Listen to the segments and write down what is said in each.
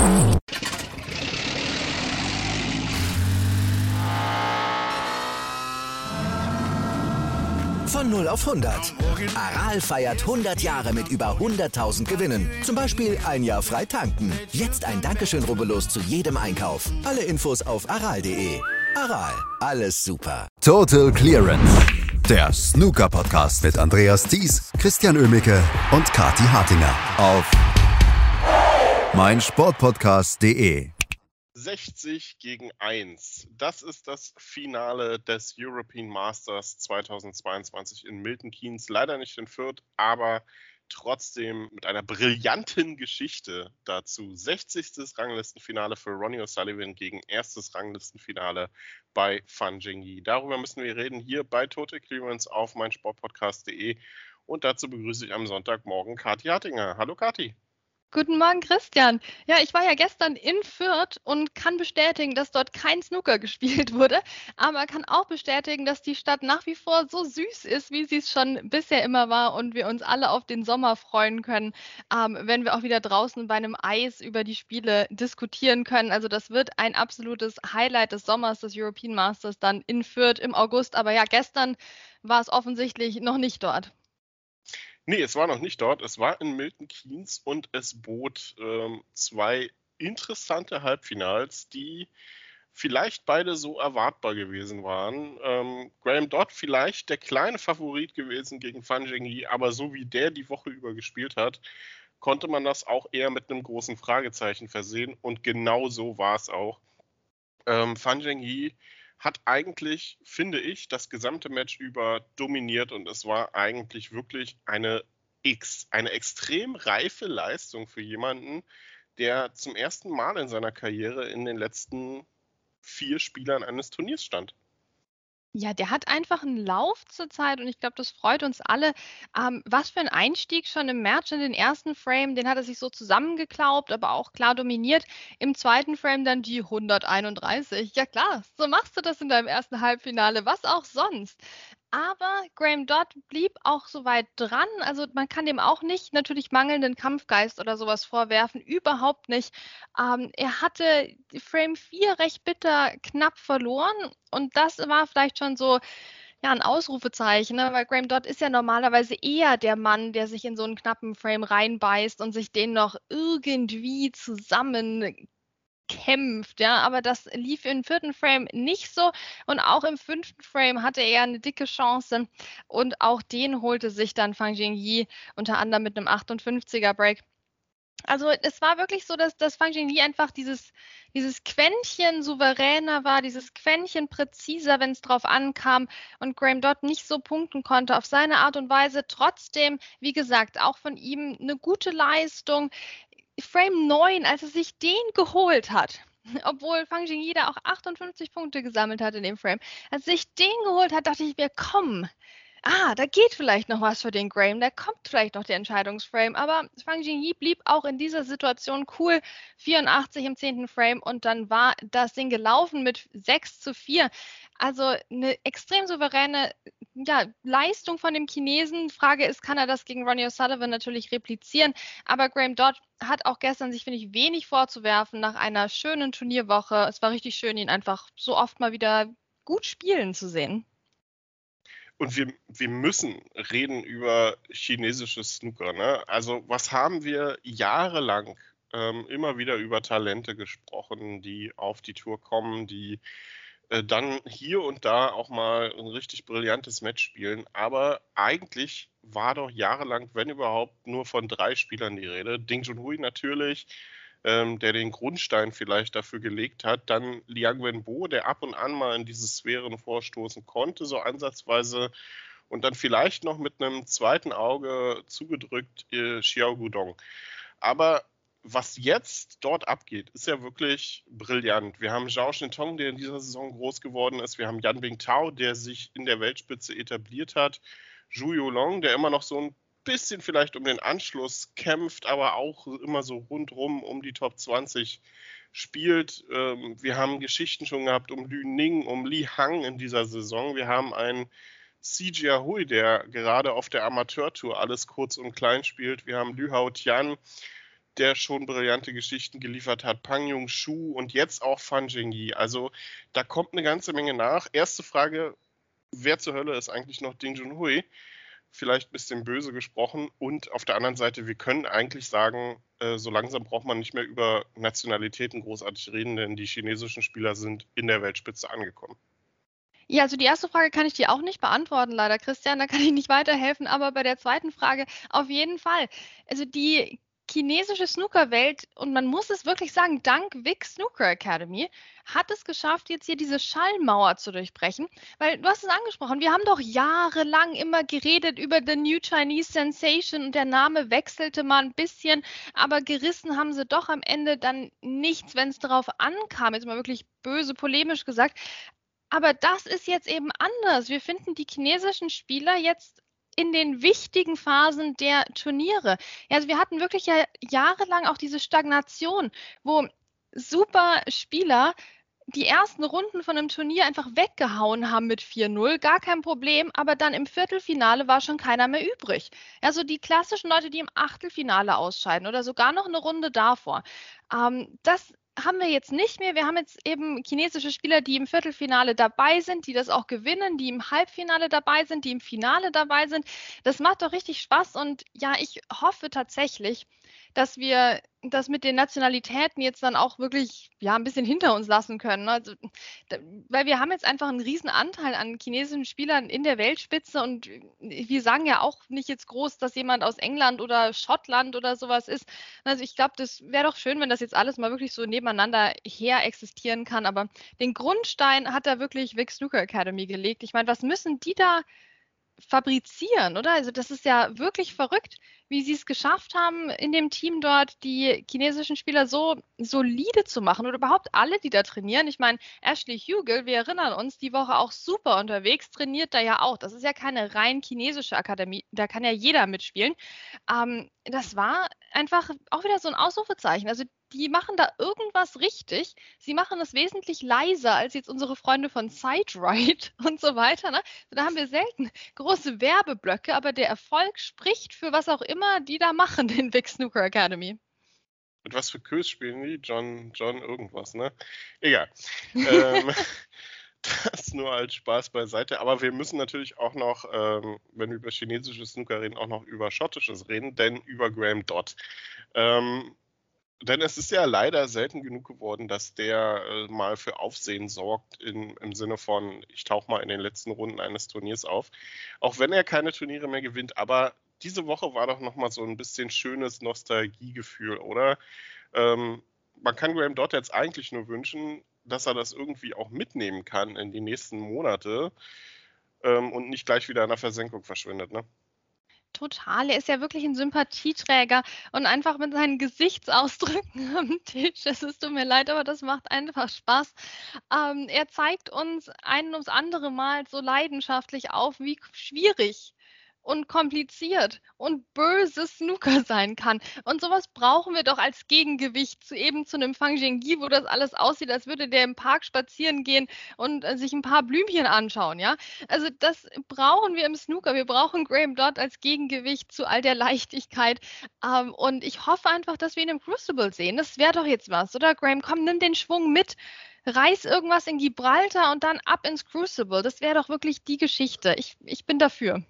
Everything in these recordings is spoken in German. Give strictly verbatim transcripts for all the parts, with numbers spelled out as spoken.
Von null auf hundert. Aral feiert hundert Jahre mit über hunderttausend Gewinnen. Zum Beispiel ein Jahr frei tanken. Jetzt ein Dankeschön, rubbellos zu jedem Einkauf. Alle Infos auf aral punkt de. Aral, alles super. Total Clearance. Der Snooker-Podcast mit Andreas Thies, Christian Oemicke und Kathi Hartinger auf meinsportpodcast punkt de. sechzig gegen eins. Das ist das Finale des European Masters zweitausendzweiundzwanzig in Milton Keynes. Leider nicht in Fürth, aber trotzdem mit einer brillanten Geschichte dazu. sechzigstes Ranglistenfinale für Ronnie O'Sullivan gegen erstes Ranglistenfinale bei Fan Zhengyi. Darüber müssen wir reden hier bei Total Clearance auf meinsportpodcast punkt de. Und dazu begrüße ich am Sonntagmorgen Kathi Hartinger. Hallo Kathi. Guten Morgen, Christian. Ja, ich war ja gestern in Fürth und kann bestätigen, dass dort kein Snooker gespielt wurde, aber kann auch bestätigen, dass die Stadt nach wie vor so süß ist, wie sie es schon bisher immer war und wir uns alle auf den Sommer freuen können, ähm, wenn wir auch wieder draußen bei einem Eis über die Spiele diskutieren können. Also das wird ein absolutes Highlight des Sommers, des European Masters dann in Fürth im August. Aber ja, gestern war es offensichtlich noch nicht dort. Nee, es war noch nicht dort. Es war in Milton Keynes und es bot ähm, zwei interessante Halbfinals, die vielleicht beide so erwartbar gewesen waren. Ähm, Graham Dodd vielleicht der kleine Favorit gewesen gegen Fan Zhengyi, aber so wie der die Woche über gespielt hat, konnte man das auch eher mit einem großen Fragezeichen versehen und genau so war es auch. Ähm, Fan Zhengyi hat eigentlich, finde ich, das gesamte Match über dominiert und es war eigentlich wirklich eine X, eine extrem reife Leistung für jemanden, der zum ersten Mal in seiner Karriere in den letzten vier Spielern eines Turniers stand. Ja, der hat einfach einen Lauf zurzeit und ich glaube, das freut uns alle. Ähm, was für ein Einstieg schon im Match in den ersten Frame, den hat er sich so zusammengeklaubt, aber auch klar dominiert. Im zweiten Frame dann die hunderteinunddreißig. Ja klar, so machst du das in deinem ersten Halbfinale, was auch sonst. Aber Graham Dodd blieb auch so weit dran. Also man kann dem auch nicht natürlich mangelnden Kampfgeist oder sowas vorwerfen. Überhaupt nicht. Ähm, er hatte Frame vier recht bitter knapp verloren. Und das war vielleicht schon so ja, ein Ausrufezeichen, ne? Weil Graham Dodd ist ja normalerweise eher der Mann, der sich in so einen knappen Frame reinbeißt und sich den noch irgendwie zusammen kämpft, ja, aber das lief im vierten Frame nicht so und auch im fünften Frame hatte er eine dicke Chance und auch den holte sich dann Fan Zhengyi unter anderem mit einem achtundfünfziger Break. Also es war wirklich so, dass, dass Fan Zhengyi einfach dieses, dieses Quäntchen souveräner war, dieses Quäntchen präziser, wenn es drauf ankam und Graham Dodd nicht so punkten konnte auf seine Art und Weise. Trotzdem, wie gesagt, auch von ihm eine gute Leistung. Frame neun, als er sich den geholt hat, obwohl Fan Zhengyi da auch achtundfünfzig Punkte gesammelt hat in dem Frame, als er sich den geholt hat, dachte ich mir, komm, ah, da geht vielleicht noch was für den Graham, da kommt vielleicht noch der Entscheidungsframe, aber Fan Zhengyi blieb auch in dieser Situation cool, vierundachtzig im zehnten Frame und dann war das Ding gelaufen mit sechs zu vier. Also eine extrem souveräne ja, Leistung von dem Chinesen. Frage ist, kann er das gegen Ronnie O'Sullivan natürlich replizieren? Aber Graham Dodd hat auch gestern sich, finde ich, wenig vorzuwerfen nach einer schönen Turnierwoche. Es war richtig schön, ihn einfach so oft mal wieder gut spielen zu sehen. Und wir, wir müssen reden über chinesisches Snooker. Ne? Also was haben wir jahrelang ähm, immer wieder über Talente gesprochen, die auf die Tour kommen, die äh, dann hier und da auch mal ein richtig brillantes Match spielen. Aber eigentlich war doch jahrelang, wenn überhaupt, nur von drei Spielern die Rede. Ding Junhui natürlich, ähm, der den Grundstein vielleicht dafür gelegt hat. Dann Liang Wenbo, der ab und an mal in diese Sphären vorstoßen konnte, so ansatzweise. Und dann vielleicht noch mit einem zweiten Auge zugedrückt äh, Xiao Guodong. Aber was jetzt dort abgeht, ist ja wirklich brillant. Wir haben Zhao Shintong, der in dieser Saison groß geworden ist. Wir haben Yan Bingtao, der sich in der Weltspitze etabliert hat. Zhu Yulong, der immer noch so ein bisschen vielleicht um den Anschluss kämpft, aber auch immer so rundrum um die Top zwanzig spielt. Wir haben Geschichten schon gehabt um Lü Ning, um Li Hang in dieser Saison. Wir haben einen Si Jiahui, der gerade auf der Amateurtour alles kurz und klein spielt. Wir haben Lü Hao Tian. der schon brillante Geschichten geliefert hat, Pang Jung-Shu und jetzt auch Fan Zhengyi. Also da kommt eine ganze Menge nach. Erste Frage, wer zur Hölle ist eigentlich noch Ding Junhui? Vielleicht ein bisschen böse gesprochen. Und auf der anderen Seite, wir können eigentlich sagen, äh, so langsam braucht man nicht mehr über Nationalitäten großartig reden, denn die chinesischen Spieler sind in der Weltspitze angekommen. Ja, also die erste Frage kann ich dir auch nicht beantworten, leider, Christian, da kann ich nicht weiterhelfen, aber bei der zweiten Frage auf jeden Fall. Also die chinesische Snookerwelt, und man muss es wirklich sagen, dank Vic Snooker Academy, hat es geschafft, jetzt hier diese Schallmauer zu durchbrechen. Weil du hast es angesprochen, wir haben doch jahrelang immer geredet über The New Chinese Sensation und der Name wechselte mal ein bisschen, aber gerissen haben sie doch am Ende dann nichts, wenn es darauf ankam, jetzt mal wirklich böse polemisch gesagt. Aber das ist jetzt eben anders. Wir finden die chinesischen Spieler jetzt in den wichtigen Phasen der Turniere. Ja, also wir hatten wirklich ja jahrelang auch diese Stagnation, wo super Spieler die ersten Runden von einem Turnier einfach weggehauen haben mit vier null, gar kein Problem, aber dann im Viertelfinale war schon keiner mehr übrig. Also die klassischen Leute, die im Achtelfinale ausscheiden oder sogar noch eine Runde davor. Ähm, das haben wir jetzt nicht mehr. Wir haben jetzt eben chinesische Spieler, die im Viertelfinale dabei sind, die das auch gewinnen, die im Halbfinale dabei sind, die im Finale dabei sind. Das macht doch richtig Spaß und ja, ich hoffe tatsächlich, dass wir das mit den Nationalitäten jetzt dann auch wirklich ja ein bisschen hinter uns lassen können. Also, da, weil wir haben jetzt einfach einen riesen Anteil an chinesischen Spielern in der Weltspitze und wir sagen ja auch nicht jetzt groß, dass jemand aus England oder Schottland oder sowas ist. Also ich glaube, das wäre doch schön, wenn das jetzt alles mal wirklich so nebeneinander her existieren kann. Aber den Grundstein hat da wirklich Vic Snooker Academy gelegt. Ich meine, was müssen die da fabrizieren, oder? Also das ist ja wirklich verrückt, wie sie es geschafft haben, in dem Team dort die chinesischen Spieler so solide zu machen oder überhaupt alle, die da trainieren. Ich meine, Ashley Hugel, wir erinnern uns, die Woche auch super unterwegs, trainiert da ja auch. Das ist ja keine rein chinesische Akademie, da kann ja jeder mitspielen. Ähm, das war einfach auch wieder so ein Ausrufezeichen. Also die machen da irgendwas richtig. Sie machen es wesentlich leiser als jetzt unsere Freunde von Sideride und so weiter. Ne? Da haben wir selten große Werbeblöcke, aber der Erfolg spricht für was auch immer die da machen in Vic Snooker Academy. Mit was für Kös spielen die? John, John irgendwas, ne? Egal. ähm, das nur als Spaß beiseite. Aber wir müssen natürlich auch noch, ähm, wenn wir über chinesisches Snooker reden, auch noch über schottisches reden, denn über Graham Dodd. Ähm, Denn es ist ja leider selten genug geworden, dass der äh, mal für Aufsehen sorgt in, im Sinne von, ich tauche mal in den letzten Runden eines Turniers auf. Auch wenn er keine Turniere mehr gewinnt. Aber diese Woche war doch nochmal so ein bisschen schönes Nostalgiegefühl, oder? Ähm, man kann Graham Dodd jetzt eigentlich nur wünschen, dass er das irgendwie auch mitnehmen kann in die nächsten Monate ähm, und nicht gleich wieder in der Versenkung verschwindet, ne? Total, er ist ja wirklich ein Sympathieträger und einfach mit seinen Gesichtsausdrücken am Tisch. Es ist, tut mir leid, aber das macht einfach Spaß. Ähm, er zeigt uns ein ums andere Mal so leidenschaftlich auf, wie schwierig und kompliziert und böse Snooker sein kann. Und sowas brauchen wir doch als Gegengewicht zu eben zu einem Fan Zhengyi, wo das alles aussieht, als würde der im Park spazieren gehen und äh, sich ein paar Blümchen anschauen, ja? Also das brauchen wir im Snooker. Wir brauchen Graham Dodd als Gegengewicht zu all der Leichtigkeit. Ähm, und ich hoffe einfach, dass wir ihn im Crucible sehen. Das wäre doch jetzt was, oder? Graham, komm, nimm den Schwung mit. Reiß irgendwas in Gibraltar und dann ab ins Crucible. Das wäre doch wirklich die Geschichte. Ich, ich bin dafür.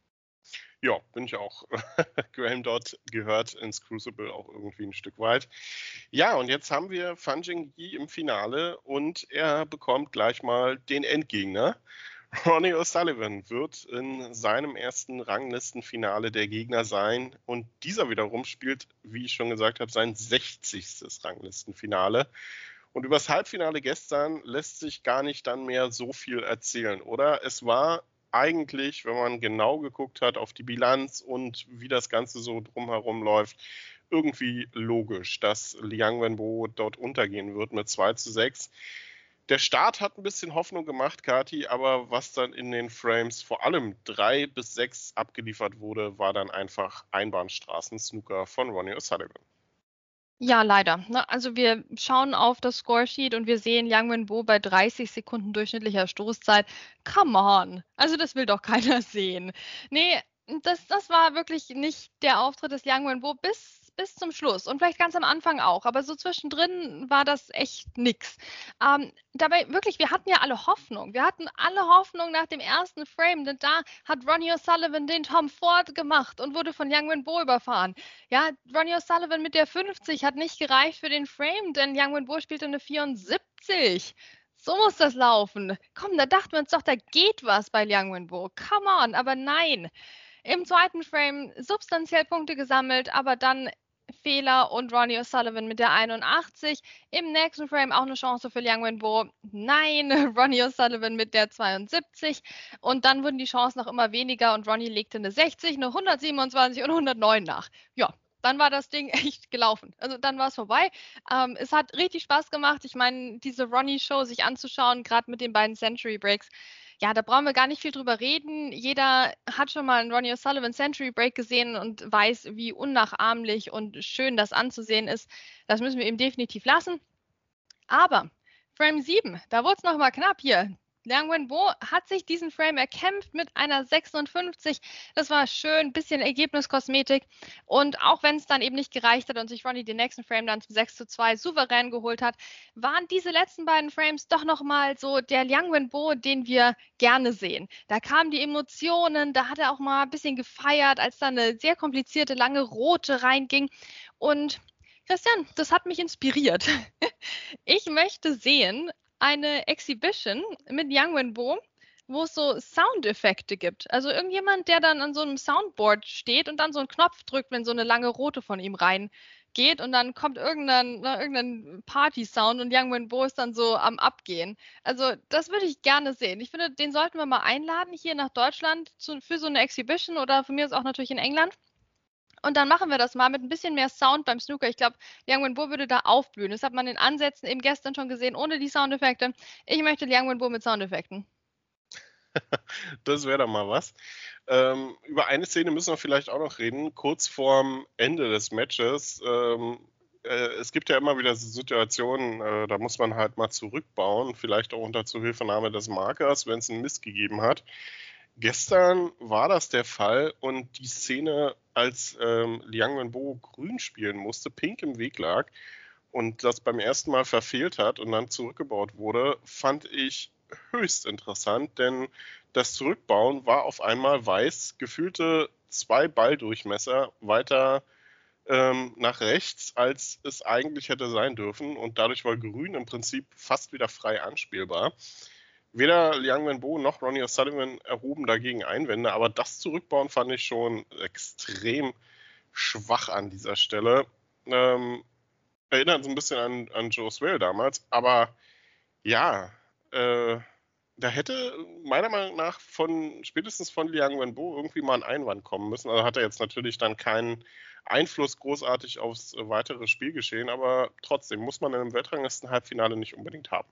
Ja, bin ich auch. Graham Dodd gehört ins Crucible auch irgendwie ein Stück weit. Ja, und jetzt haben wir Fan Zhengyi im Finale und er bekommt gleich mal den Endgegner. Ronnie O'Sullivan wird in seinem ersten Ranglistenfinale der Gegner sein und dieser wiederum spielt, wie ich schon gesagt habe, sein sechzigstes Ranglistenfinale. Und über das Halbfinale gestern lässt sich gar nicht dann mehr so viel erzählen, oder? Es war eigentlich, wenn man genau geguckt hat auf die Bilanz und wie das Ganze so drumherum läuft, irgendwie logisch, dass Liang Wenbo dort untergehen wird mit zwei zu sechs. Der Start hat ein bisschen Hoffnung gemacht, Kati, aber was dann in den Frames vor allem drei bis sechs abgeliefert wurde, war dann einfach Einbahnstraßen-Snooker von Ronnie O'Sullivan. Ja, leider. Ne? Also wir schauen auf das Scoresheet und wir sehen Liang Wenbo bei dreißig Sekunden durchschnittlicher Stoßzeit. Come on! Also das will doch keiner sehen. Nee, das, das war wirklich nicht der Auftritt des Liang Wenbo bis bis zum Schluss und vielleicht ganz am Anfang auch, aber so zwischendrin war das echt nix. Ähm, dabei wirklich, wir hatten ja alle Hoffnung. Wir hatten alle Hoffnung nach dem ersten Frame, denn da hat Ronnie O'Sullivan den Tom Ford gemacht und wurde von Young Wenbo überfahren. Ja, Ronnie O'Sullivan mit der fünfzig hat nicht gereicht für den Frame, denn Young Wenbo spielte eine vierundsiebzig. So muss das laufen. Komm, da dachten wir uns doch, da geht was bei Young Wenbo. Come on, aber nein. Im zweiten Frame substanziell Punkte gesammelt, aber dann Fehler und Ronnie O'Sullivan mit der einundachtzig. Im nächsten Frame auch eine Chance für Liang Wenbo. Nein, Ronnie O'Sullivan mit der zweiundsiebzig. Und dann wurden die Chancen noch immer weniger und Ronnie legte eine sechzig, eine hundertsiebenundzwanzig und hundertneun nach. Ja, dann war das Ding echt gelaufen. Also dann war es vorbei. Ähm, es hat richtig Spaß gemacht. Ich meine, diese Ronnie-Show sich anzuschauen, gerade mit den beiden Century Breaks. Ja, da brauchen wir gar nicht viel drüber reden. Jeder hat schon mal einen Ronnie O'Sullivan Century Break gesehen und weiß, wie unnachahmlich und schön das anzusehen ist. Das müssen wir ihm definitiv lassen. Aber Frame sieben, da wurde es nochmal knapp hier. Liang Wenbo hat sich diesen Frame erkämpft mit einer sechsundfünfzig. Das war schön, bisschen Ergebniskosmetik. Und auch wenn es dann eben nicht gereicht hat und sich Ronnie den nächsten Frame dann zum sechs zu zwei souverän geholt hat, waren diese letzten beiden Frames doch nochmal so der Liang Wenbo, den wir gerne sehen. Da kamen die Emotionen, da hat er auch mal ein bisschen gefeiert, als dann eine sehr komplizierte, lange rote reinging. Und Christian, das hat mich inspiriert. Ich möchte sehen, eine Exhibition mit Liang Wenbo, wo es so Soundeffekte gibt. Also irgendjemand, der dann an so einem Soundboard steht und dann so einen Knopf drückt, wenn so eine lange rote von ihm reingeht und dann kommt irgendein, irgendein Party-Sound und Liang Wenbo ist dann so am Abgehen. Also das würde ich gerne sehen. Ich finde, den sollten wir mal einladen hier nach Deutschland zu, für so eine Exhibition oder von mir aus auch natürlich in England. Und dann machen wir das mal mit ein bisschen mehr Sound beim Snooker. Ich glaube, Liang Wenbo würde da aufblühen. Das hat man in Ansätzen eben gestern schon gesehen, ohne die Soundeffekte. Ich möchte Liang Wenbo mit Soundeffekten. Das wäre doch mal was. Ähm, über eine Szene müssen wir vielleicht auch noch reden. Kurz vorm Ende des Matches. Ähm, äh, es gibt ja immer wieder Situationen, äh, da muss man halt mal zurückbauen. Vielleicht auch unter Zuhilfenahme des Markers, wenn es einen Miss gegeben hat. Gestern war das der Fall und die Szene, als ähm, Liang Wenbo grün spielen musste, pink im Weg lag und das beim ersten Mal verfehlt hat und dann zurückgebaut wurde, fand ich höchst interessant, denn das Zurückbauen war auf einmal weiß, gefühlte zwei Balldurchmesser weiter ähm, nach rechts, als es eigentlich hätte sein dürfen und dadurch war grün im Prinzip fast wieder frei anspielbar. Weder Liang Wenbo noch Ronnie O'Sullivan erhoben dagegen Einwände, aber das Zurückbauen fand ich schon extrem schwach an dieser Stelle. Ähm, erinnert so ein bisschen an, an Joe Swale damals, aber ja, äh, da hätte meiner Meinung nach von spätestens von Liang Wenbo irgendwie mal ein Einwand kommen müssen. Also hat er jetzt natürlich dann keinen Einfluss großartig aufs weitere Spielgeschehen, aber trotzdem muss man in einem Weltranglisten-Halbfinale nicht unbedingt haben.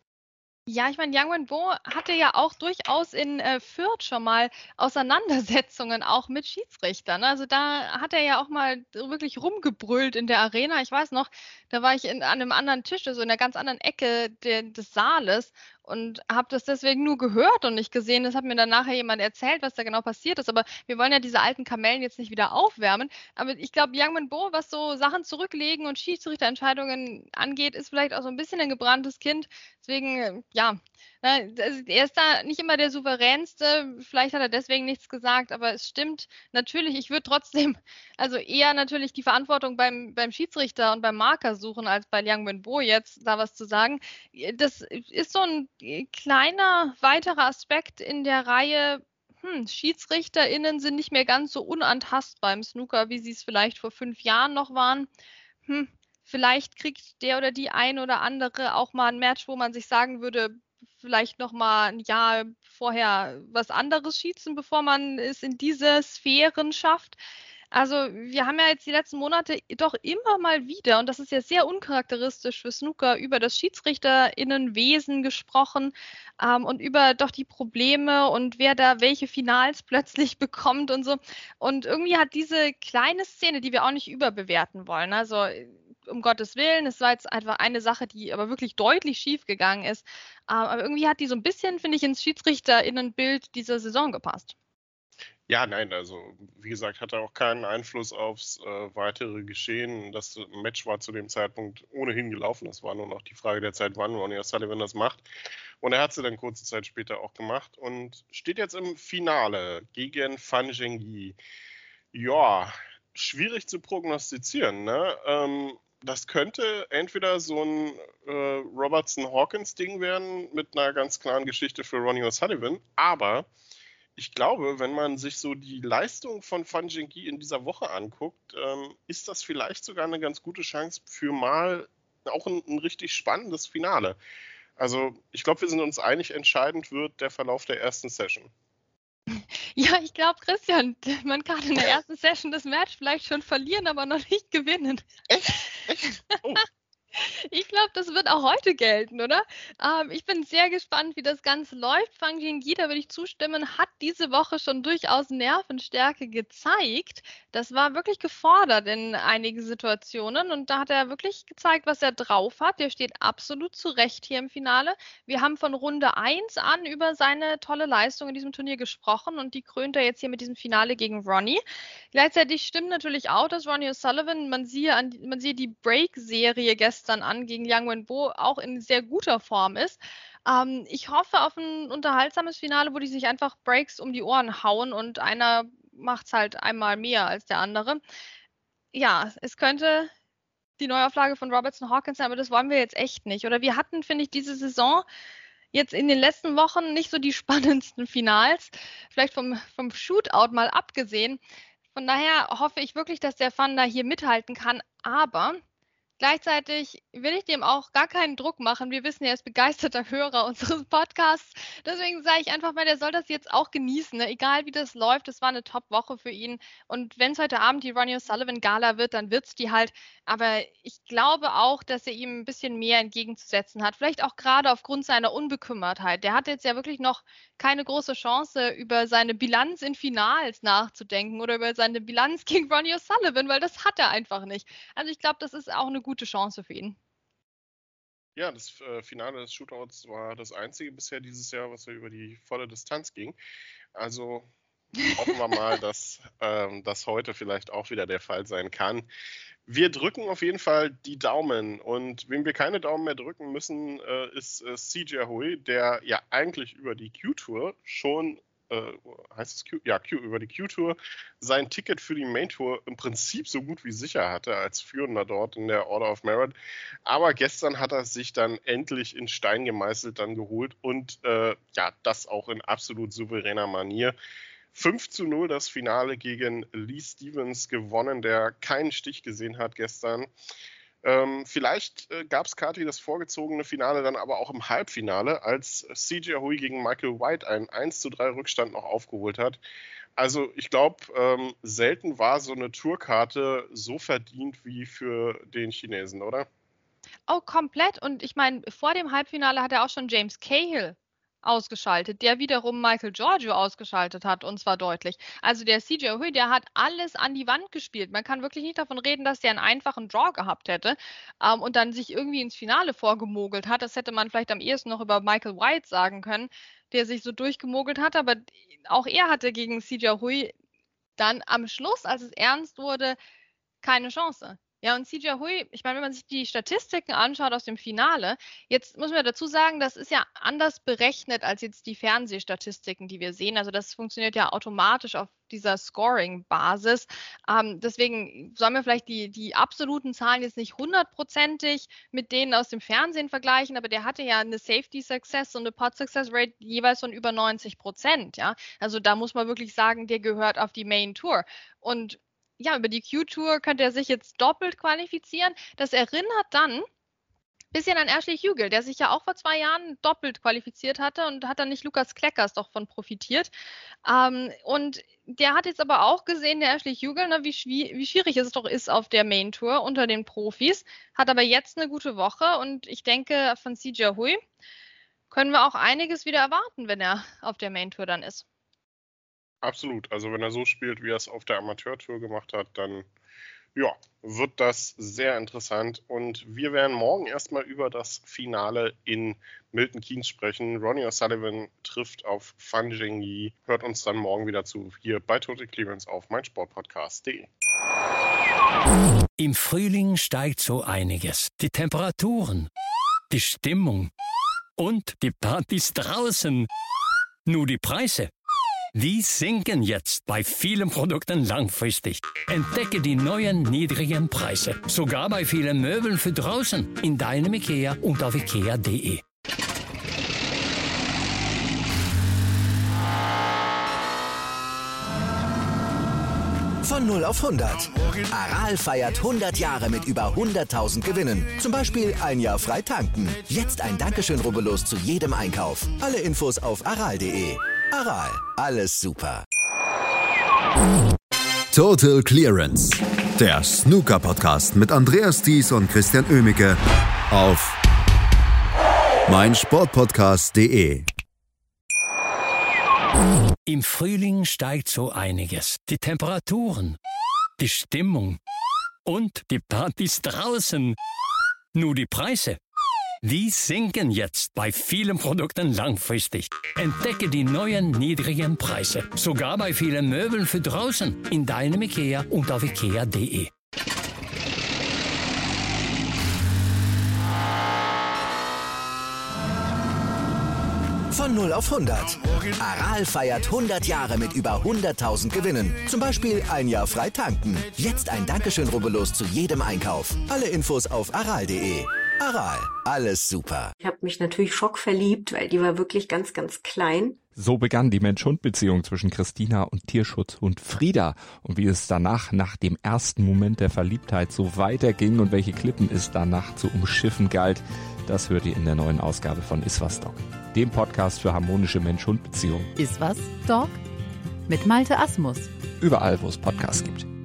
Ja, ich meine, Liang Wenbo hatte ja auch durchaus in äh, Fürth schon mal Auseinandersetzungen auch mit Schiedsrichtern. Also da hat er ja auch mal wirklich rumgebrüllt in der Arena. Ich weiß noch, da war ich in, an einem anderen Tisch, also in einer ganz anderen Ecke de, des Saales und habe das deswegen nur gehört und nicht gesehen. Das hat mir dann nachher jemand erzählt, was da genau passiert ist. Aber wir wollen ja diese alten Kamellen jetzt nicht wieder aufwärmen. Aber ich glaube, Liang Wenbo, was so Sachen zurücklegen und Schiedsrichterentscheidungen angeht, ist vielleicht auch so ein bisschen ein gebranntes Kind. Deswegen, ja, er ist da nicht immer der Souveränste. Vielleicht hat er deswegen nichts gesagt, aber es stimmt natürlich. Ich würde trotzdem, also eher natürlich die Verantwortung beim, beim Schiedsrichter und beim Marker suchen, als bei Liang Wenbo jetzt da was zu sagen. Das ist so ein kleiner weiterer Aspekt in der Reihe. Hm, SchiedsrichterInnen sind nicht mehr ganz so unantastbar im Snooker, wie sie es vielleicht vor fünf Jahren noch waren. Hm, vielleicht kriegt der oder die ein oder andere auch mal ein Match, wo man sich sagen würde, vielleicht noch mal ein Jahr vorher was anderes schießen, bevor man es in diese Sphären schafft. Also wir haben ja jetzt die letzten Monate doch immer mal wieder, und das ist ja sehr uncharakteristisch für Snooker, über das SchiedsrichterInnenwesen gesprochen ähm, und über doch die Probleme und wer da welche Finals plötzlich bekommt und so. Und irgendwie hat diese kleine Szene, die wir auch nicht überbewerten wollen, also um Gottes Willen, es war jetzt einfach eine Sache, die aber wirklich deutlich schief gegangen ist, ähm, aber irgendwie hat die so ein bisschen, finde ich, ins SchiedsrichterInnenbild dieser Saison gepasst. Ja, nein, also wie gesagt, hatte auch keinen Einfluss aufs äh, weitere Geschehen. Das Match war zu dem Zeitpunkt ohnehin gelaufen. Das war nur noch die Frage der Zeit, wann Ronnie O'Sullivan das macht. Und er hat sie dann kurze Zeit später auch gemacht und steht jetzt im Finale gegen Fan Zhengyi. Ja, schwierig zu prognostizieren, ne? Ähm, das könnte entweder so ein äh, Robertson-Hawkins-Ding werden mit einer ganz klaren Geschichte für Ronnie O'Sullivan, aber ich glaube, wenn man sich so die Leistung von Fan Zhengyi in dieser Woche anguckt, ähm, ist das vielleicht sogar eine ganz gute Chance für mal auch ein, ein richtig spannendes Finale. Also ich glaube, wir sind uns einig, entscheidend wird der Verlauf der ersten Session. Ja, ich glaube, Christian, man kann in der ersten Session das Match vielleicht schon verlieren, aber noch nicht gewinnen. Echt? Echt? Oh. Ich glaube, das wird auch heute gelten, oder? Ähm, ich bin sehr gespannt, wie das Ganze läuft. Fan Zhengyi, da würde ich zustimmen, hat diese Woche schon durchaus Nervenstärke gezeigt. Das war wirklich gefordert in einigen Situationen und da hat er wirklich gezeigt, was er drauf hat. Der steht absolut zurecht hier im Finale. Wir haben von Runde eins an über seine tolle Leistung in diesem Turnier gesprochen und die krönt er jetzt hier mit diesem Finale gegen Ronnie. Gleichzeitig stimmt natürlich auch, dass Ronnie O'Sullivan, man siehe, an, man siehe die Break-Serie gestern an gegen Liang Wenbo auch in sehr guter Form ist. Ähm, ich hoffe auf ein unterhaltsames Finale, wo die sich einfach Breaks um die Ohren hauen und einer macht es halt einmal mehr als der andere. Ja, es könnte die Neuauflage von Robertson Hawkins sein, aber das wollen wir jetzt echt nicht. Oder wir hatten, finde ich, diese Saison jetzt in den letzten Wochen nicht so die spannendsten Finals, vielleicht vom, vom Shootout mal abgesehen. Von daher hoffe ich wirklich, dass der Fan da hier mithalten kann, aber gleichzeitig will ich dem auch gar keinen Druck machen. Wir wissen, er ist begeisterter Hörer unseres Podcasts. Deswegen sage ich einfach mal, der soll das jetzt auch genießen. Ne? Egal wie das läuft, es war eine Top-Woche für ihn. Und wenn es heute Abend die Ronnie O'Sullivan-Gala wird, dann wird es die halt. Aber ich glaube auch, dass er ihm ein bisschen mehr entgegenzusetzen hat. Vielleicht auch gerade aufgrund seiner Unbekümmertheit. Der hat jetzt ja wirklich noch keine große Chance, über seine Bilanz in Finals nachzudenken oder über seine Bilanz gegen Ronnie O'Sullivan, weil das hat er einfach nicht. Also ich glaube, das ist auch eine gute Chance für ihn. Ja, das äh, Finale des Shootouts war das einzige bisher dieses Jahr, was ja über die volle Distanz ging. Also hoffen wir mal, dass ähm, das heute vielleicht auch wieder der Fall sein kann. Wir drücken auf jeden Fall die Daumen und wem wir keine Daumen mehr drücken müssen, äh, ist äh, C J Hui, der ja eigentlich über die Q-Tour schon Äh, heißt es Q? Ja, Q, über die Q-Tour sein Ticket für die Main-Tour im Prinzip so gut wie sicher hatte als Führender dort in der Order of Merit. Aber gestern hat er sich dann endlich in Stein gemeißelt dann geholt und äh, ja, das auch in absolut souveräner Manier. fünf zu null das Finale gegen Lee Stevens gewonnen, der keinen Stich gesehen hat gestern. Ähm, vielleicht äh, gab es Kati das vorgezogene Finale dann aber auch im Halbfinale, als C J Hui gegen Michael White einen eins zu drei Rückstand noch aufgeholt hat. Also ich glaube, ähm, selten war so eine Tourkarte so verdient wie für den Chinesen, oder? Oh, komplett. Und ich meine, vor dem Halbfinale hat er auch schon James Cahill ausgeschaltet, der wiederum Michael Giorgio ausgeschaltet hat, und zwar deutlich. Also der C J Hui, der hat alles an die Wand gespielt. Man kann wirklich nicht davon reden, dass der einen einfachen Draw gehabt hätte ähm, und dann sich irgendwie ins Finale vorgemogelt hat. Das hätte man vielleicht am ehesten noch über Michael White sagen können, der sich so durchgemogelt hat. Aber auch er hatte gegen C J Hui dann am Schluss, als es ernst wurde, keine Chance. Ja, und C J Hui, ich meine, wenn man sich die Statistiken anschaut aus dem Finale, jetzt muss man dazu sagen, das ist ja anders berechnet als jetzt die Fernsehstatistiken, die wir sehen. Also das funktioniert ja automatisch auf dieser Scoring-Basis. Ähm, deswegen sollen wir vielleicht die, die absoluten Zahlen jetzt nicht hundertprozentig mit denen aus dem Fernsehen vergleichen, aber der hatte ja eine Safety-Success und eine Pot-Success-Rate jeweils von über neunzig Prozent. Ja? Also da muss man wirklich sagen, der gehört auf die Main-Tour. Und ja, über die Q-Tour könnte er sich jetzt doppelt qualifizieren. Das erinnert dann ein bisschen an Ashley Hugel, der sich ja auch vor zwei Jahren doppelt qualifiziert hatte und hat dann nicht Lukas Kleckers doch von profitiert. Ähm, und der hat jetzt aber auch gesehen, der Ashley Hugel, ne, wie, wie schwierig es doch ist auf der Main Tour unter den Profis, hat aber jetzt eine gute Woche und ich denke, von C J Hui können wir auch einiges wieder erwarten, wenn er auf der Main Tour dann ist. Absolut. Also wenn er so spielt, wie er es auf der Amateurtour gemacht hat, dann ja, wird das sehr interessant. Und wir werden morgen erstmal über das Finale in Milton Keynes sprechen. Ronnie O'Sullivan trifft auf Fan Zhengyi. Hört uns dann morgen wieder zu, hier bei Total Clearance auf meinsportpodcast punkt de. Im Frühling steigt so einiges. Die Temperaturen, die Stimmung und die Partys draußen. Nur die Preise, die sinken jetzt bei vielen Produkten langfristig. Entdecke die neuen niedrigen Preise. Sogar bei vielen Möbeln für draußen. In deinem IKEA und auf ikea punkt de. Von null auf hundert. Aral feiert hundert Jahre mit über hunderttausend Gewinnen. Zum Beispiel ein Jahr frei tanken. Jetzt ein Dankeschön, rubbellos zu jedem Einkauf. Alle Infos auf aral punkt de. Aral, alles super. Total Clearance, der Snooker-Podcast mit Andreas Thies und Christian Oemicke auf meinsportpodcast punkt de. Im Frühling steigt so einiges. Die Temperaturen, die Stimmung und die Partys draußen. Nur die Preise, die sinken jetzt bei vielen Produkten langfristig. Entdecke die neuen niedrigen Preise. Sogar bei vielen Möbeln für draußen. In deinem IKEA und auf ikea punkt de. Von null auf hundert. Aral feiert hundert Jahre mit über hunderttausend Gewinnen. Zum Beispiel ein Jahr frei tanken. Jetzt ein Dankeschön, rubbellos zu jedem Einkauf. Alle Infos auf aral punkt de. Aral, alles super. Ich habe mich natürlich schockverliebt, weil die war wirklich ganz, ganz klein. So begann die Mensch-Hund-Beziehung zwischen Christina und Tierschutzhund Frieda. Und wie es danach, nach dem ersten Moment der Verliebtheit, so weiterging und welche Klippen es danach zu umschiffen galt, das hört ihr in der neuen Ausgabe von Iswas Dog, dem Podcast für harmonische Mensch-Hund-Beziehungen. Iswas Dog? Mit Malte Asmus. Überall, wo es Podcasts gibt.